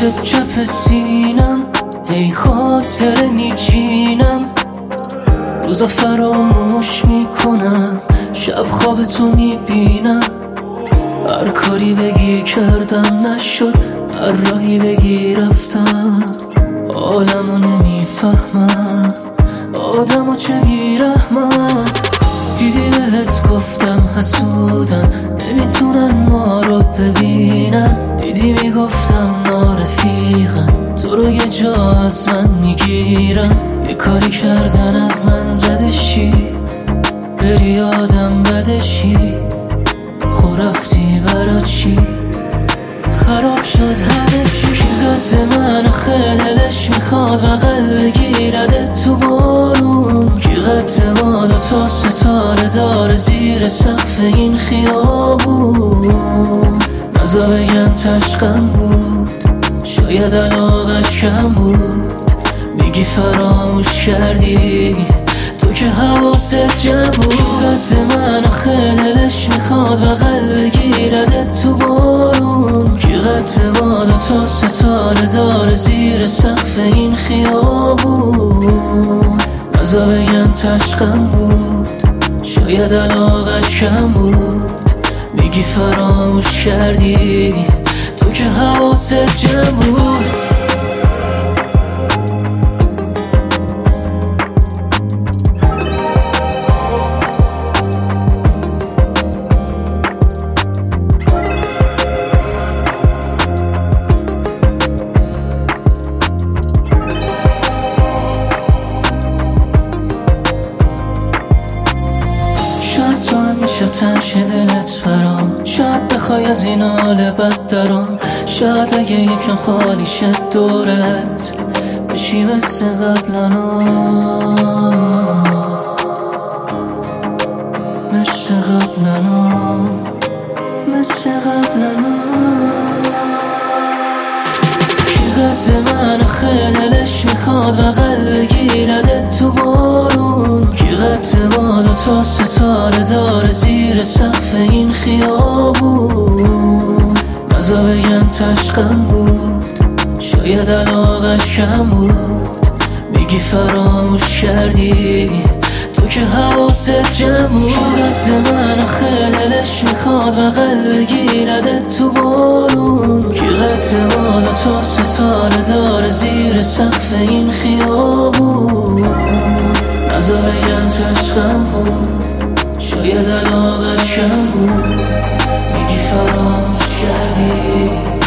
واسه چپ سینم ای خاطر میچینم، روزا فراموش میکنم، شب خواب تو میبینم. هر کاری بگی کردم نشد، هر راهی بگی رفتم. عالمو نمیفهمم، آدمو چه بیرحمم. دیدی بهت گفتم حسودم، نمیتونن ما رو ببینن. دیدی میگفتم نارفیقن، تو رو یه جا از من میگیرم. یه کاری کردن از من زدشی، بری آدم بدشی. خو رفتی برا چی؟ خراب شد همه چی. کی قد من آخه دلش میخواد بغل بگیرده تو بارون؟ کی قد ما دوتا ستاره داره زیر سقف این خیابون؟ نزا بگن تشقم بود، شاید علاقش کم بود. میگی فراموش کردی، تو که حواست جمع بود. کی قد من آخه دلش میخواد بغل بگیرده تو بارون؟ کی قد ما دوتا ستاره داره زیر سقف این خیابون؟ نزا بگن تشقم بود، شاید علاقش کم بود. میگی فراموش کردی، تو که حواست جمع بود. تو همیشه تنشه دلت برام، شاید بخوای از این حال بد درام. شاید اگه یکم خالی شد دورت بشی مثل قبلنا، مثل قبلنا، مثل قبلنا. کی قد من آخه دلش میخواد بغل بگیرده تو بارون؟ کی قد ما دوتا ستاره داره زیر سقف این خیابون؟ نزا بگن تشقم بود، شاید علاقش کم بود. میگی فراموش کردی، تو که حواست جمع بود. کی قد من آخه دلش میخواد بغل بگیرده تو بارون؟ کی قد ما دوتا ستاره داره زیر سقف این خیابون؟ نزا بگن تشقم بود، شاید علاقش کم بود. میگی فراموش کردی.